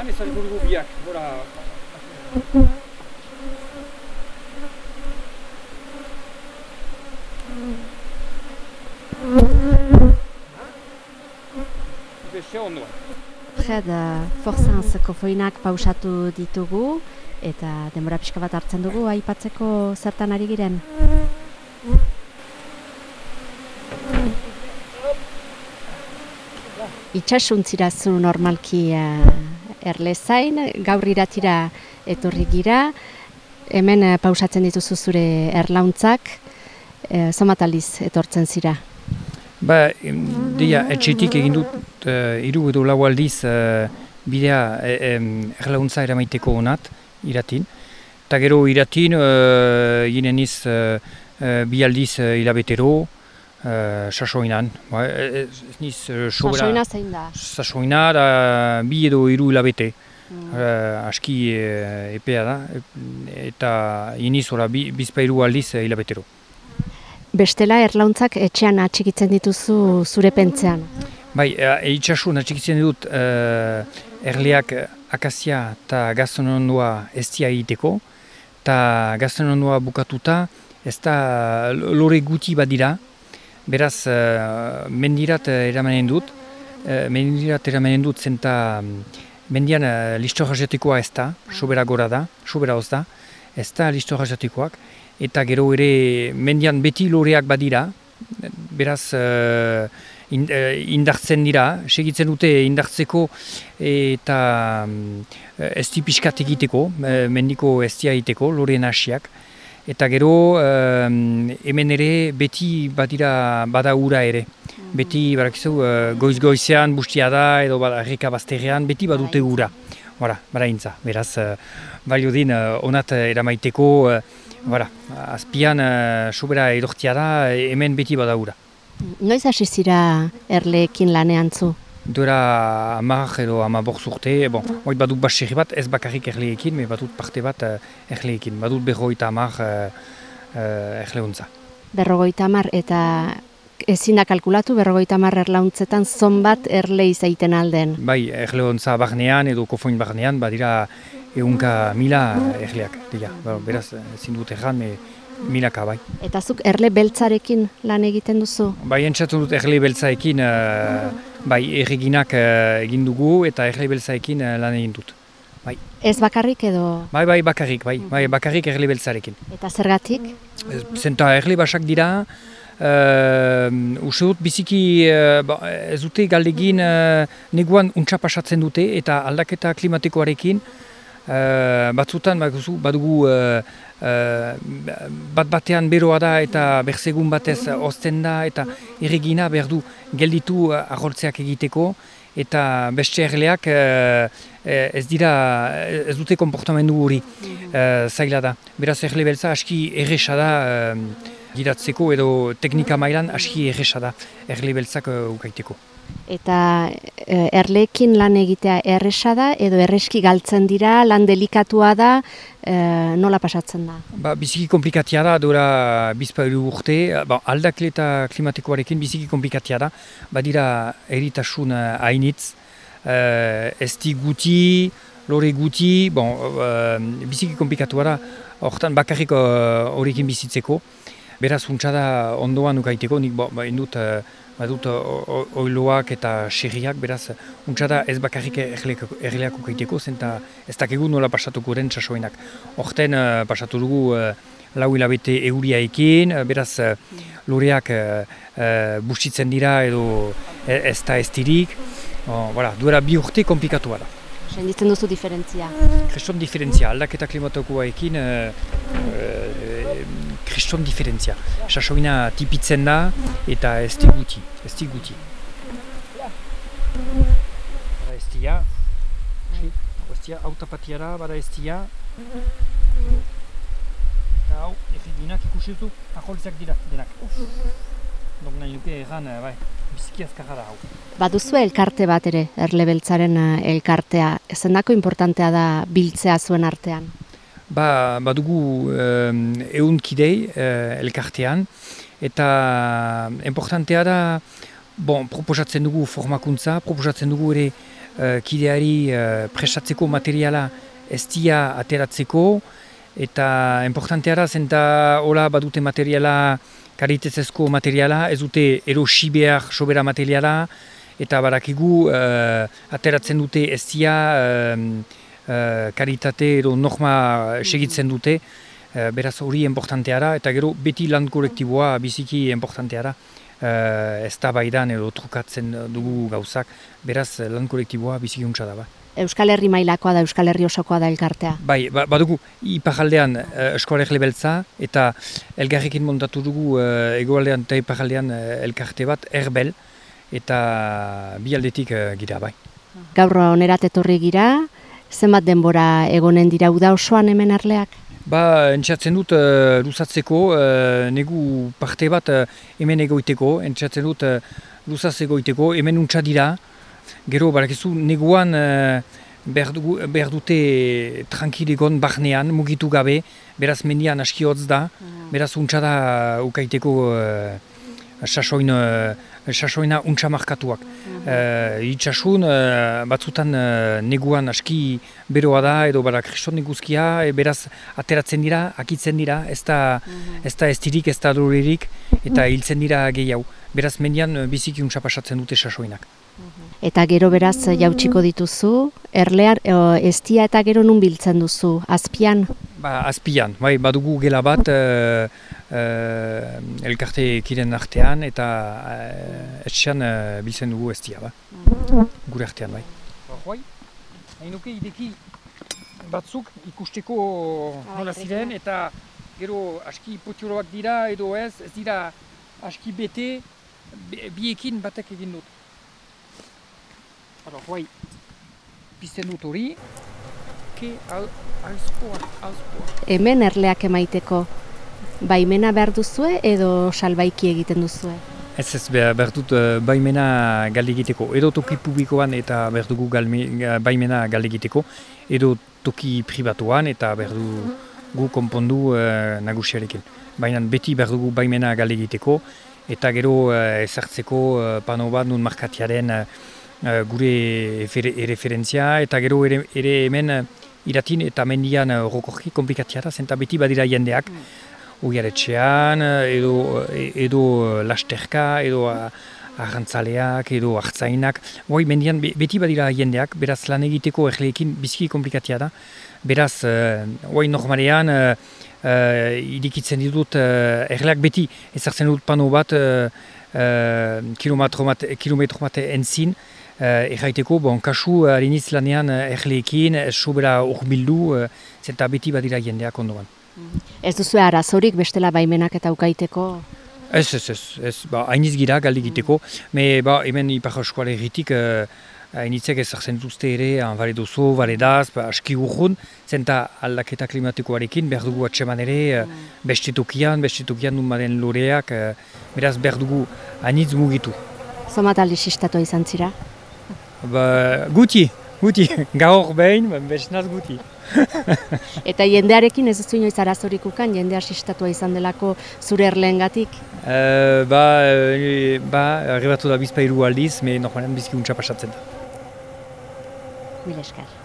Han ezarriko dugu biak, gora... Beste ondoan. Fred, Forzanz kofoinak pausatu ditugu eta denbora pixka bat hartzen dugu aipatzeko zertan ari giren. Itxasuntzira zu normalki erlezain, gaur iratira etorri gira, hemen pausatzen dituzu zure erlauntzak, zenbat aldiz etortzen zira? Ba, etxetik egin dut 3 edo 4 aldiz bidea erlauntza eramaiteko honat, iratin. Eta gero iratin, ginen iz 2 aldiz hilabetero, sasoinan. Sasoina zein da? Sasoina da 2 edo 3 hilabete. Aski epea da, eta iniz bizpairu aldiz hilabetero. Bestela erlauntzak etxean atxikitzen dituzu zure pentzean? Bai, itxasun atxikitzen dut erleak akazia eta gaztenondua eztia egiteko, eta gaztenondua bukatuta ez da lore guti bat dira, beraz mendirat eramanen dut, zenta mendian listorra jatekoa ez da, sobera gora da, sobera hoz da, ez da listorra jatekoak, eta gero ere mendian beti loreak badira, beraz indartzen dira, segitzen dute indartzeko eta ezti pixkat egiteko, mendiko eztia egiteko, loreen hasiak. Eta gero hemen ere beti bada ura ere. Beti barakizu goiz-goizean bustia da edo erreka bazterrean beti badute ura. Bara intza, beraz balio din onat eramaiteko, azpian sobera edortia da, hemen beti bada ura. Noiz hasi zira erleekin lanean zu? Duela 10 edo 15 urte, hori badut baserri bat, ez bakarrik erleekin, badut parte bat erleekin, badut 50 erleuntza. 50 eta ezin da kalkulatu 50 erlauntzetan zonbat erle izaiten alden? Bai, erleuntza barnean edo kofoin barnean, badira 100.000 erleak, beraz ezin dut erran, milaka bai. Eta zuk erle beltzarekin lan egiten duzu? Bai, entzatzen dut erle beltzarekin, bai, erreginak egin dugu eta erle beltzarekin lan egin dut. Bai. Ez bakarrik edo? Bai, bakarrik, bakarrik erle beltzarekin. Eta zergatik? Zenta erle basak dira, uste dut biziki ez dute galdegin neguan untsa pasatzen dute eta aldaketa klimatikoarekin batzutan badugu bat-batean beroa da eta berzegun batez ozten da eta erregina behar du gelditu aholtzeak egiteko eta beste erleak ez dute konportamendu hori zaila da. Beraz erle beltza aski erresa da giratzeko edo teknika mailan aski erresa da erle beltzak ukaiteko. Eta erleekin lan egitea erresa da edo erreski galtzen dira, lan delikatua da, nola pasatzen da? Biziki komplikatia da, dora bizpairu urte, aldaketa klimatikoarekin biziki komplikatia da, badira eritasun hainitz, ezti guti, lore guti, biziki komplikatua da, hortan bakarrik horrekin bizitzeko, beraz untsa da ondoan ukaiteko, nik badut oiloak eta xerriak, beraz untsa da ez bakarrik erleak ukaiteko, zenta ez dakigu nola pasatuko den sasoinak. Horten pasatu dugu 4 hilabete euriaekin, beraz loreak bustitzen dira edo ez da ez dirik, duela 2 urte komplikatua da. Senditzen duzu diferentzia? Kriston diferentzia, aldaketa klimatikoarekin kriston diferentzia. Sasoina tipitzen da eta ez di guti. Bada eztia, hau tapatia da, bada eztia. Eta hau, erreginak ikusi duzu, aholtzeak dira, denak. Dok nahi nuke erran, biziki azkarra da hau. Baduzu elkarte bat ere, erle beltzaren elkartea. Zendako importantea da biltzea zuen artean? Badugu 100 kidei elkartean, eta importantea da, proposatzen dugu formakuntza, proposatzen dugu ere kideari prestatzeko materiala estia ateratzeko, eta importantea da, zenta hola badute materiala, kalitatezko materiala, ez dute erosi behar sobera materiala, eta barakigu ateratzen dute estia kalitate edo norma segitzen dute, beraz hori importantea da, eta gero beti lan kolektiboa biziki importantea da. Ez da baidan edo trukatzen dugu gauzak, beraz lan kolektiboa biziki untsa da. Euskal Herri mailakoa da, Euskal Herri osokoa da elkartea? Bai, badugu iparaldean Euskal Herri Beltza, eta elgarrekin montatu dugu hegoaldean eta iparaldean elkarte bat, Erbel, eta bi aldetik gira, bai. Gaur onerat etorri gira, zenbat denbora egonen dira uda osoan hemen Erleak? Entzatzen dut luzatzeko, negu parte bat hemen egoiteko, entzatzen dut luzaz egoiteko, hemen untsa dira. Gero, barakizu, neguan behar dute tranquilegon barnean, mugitu gabe, beraz mendian aski hotz da, beraz untsa da ukaiteko sasoina untsa markatuak. Itxasun, batzutan neguan aski beroa da, edo kriston neguzkia, beraz ateratzen dira, akitzen dira, ez da estirik, ez da dolorerik, eta hiltzen dira gehiago. Beraz mendian biziki untsa pasatzen dute sasoinak. Eta gero beraz jautsiko dituzu, Erlean estia eta gero nun biltzen duzu, azpian? Azpian, bai, badugu gela bat elkarte kiren artean eta etxean biltzen dugu estia, gure artean, bai. Hoi, hain nuke ideki batzuk ikusteko nola ziren eta gero aski potioloak dira edo ez dira aski bete biekin batek egin dut. Hoi, pizten dut hori, alzpoa. Hemen Erleak emaiteko, baimena behar duzue edo salbaiki egiten duzue? Ez behar dut baimena galde egiteko, edo toki publikoan eta behar dugu baimena galde egiteko, edo toki pribatuan eta behar dugu konpondu nagusiarekin. Baina beti behar dugu baimena galde egiteko, eta gero ezartzeko pano bat nun markatiaren gure referentzia, eta gero ere hemen iratin eta mendian rokorki komplikatia da, zenta beti badira jendeak, oiaretxean, edo lasterka, edo arrantzaleak, edo hartzainak. Mendian beti badira jendeak, beraz lan egiteko erleekin biziki komplikatia da. Beraz, normalean irikitzen ditut erleak beti ezartzen dut pano bat kilometro bat entzin, erraiteko, kasu hariniz lanean erleekin, sobera urbildu, zenta beti badira jendeak ondoan. Ez duzu arazorik bestela baimenak eta ukaiteko? Ez, hainiz gira galde egiteko, hemen Ipar Euskal Herritik hainitzek ezartzen duzte ere, Varedozo, Varedaz, aski urrun, zenta aldaketa klimatikoarekin, behar dugu atseman ere, beste tokian nun baden loreak, beraz behar dugu hainitz mugitu. Zomat aldi sistatua izan zira? Guti, gaur behin, besnaz guti. Eta jendearekin ez duzu inoiz arazorik ukan, jendea sistatua izan delako zure Erleengatik? Arribatu da bizpairu aldiz, normalean bizki untsa pasatzen da. Mil esker.